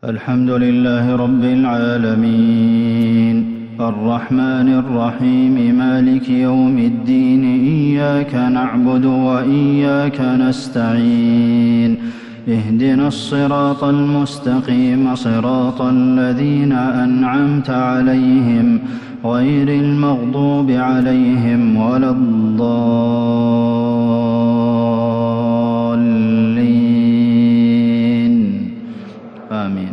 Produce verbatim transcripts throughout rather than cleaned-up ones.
الحمد لله رب العالمين الرحمن الرحيم مالك يوم الدين إياك نعبد وإياك نستعين اهدنا الصراط المستقيم صراط الذين أنعمت عليهم غير المغضوب عليهم ولا الضالين آمين.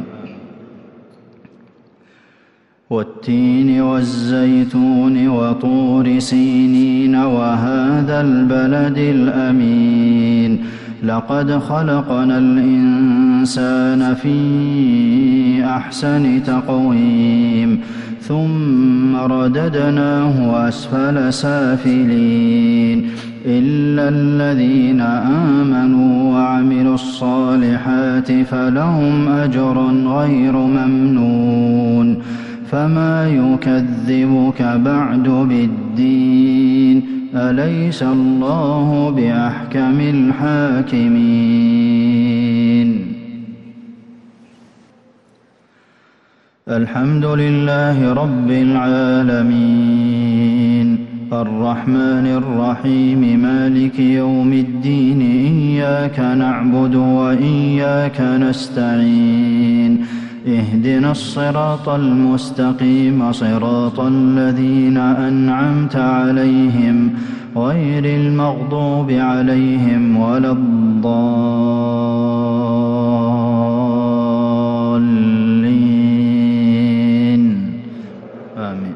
والتين والزيتون وطور سينين وهذا البلد الأمين لقد خلقنا الإنسان في أحسن تقويم ثم رددناه أسفل سافلين إلا الذين آمنوا وعملوا الصالحات فلهم أجر غير ممنون فما يكذبك بعد بالدين أليس الله بأحكم الحاكمين. الحمد لله رب العالمين الرحمن الرحيم مالك يوم الدين إياك نعبد وإياك نستعين اهدنا الصراط المستقيم صراط الذين أنعمت عليهم غير المغضوب عليهم ولا الضالين آمين.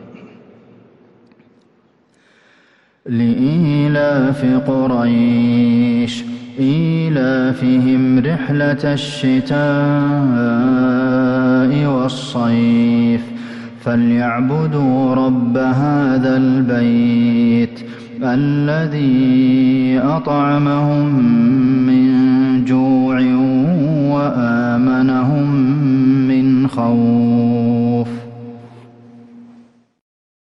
لإيلاف قريش إيلافهم رحلة الشتاء والصيف فليعبدوا رب هذا البيت الذي أطعمهم من جوع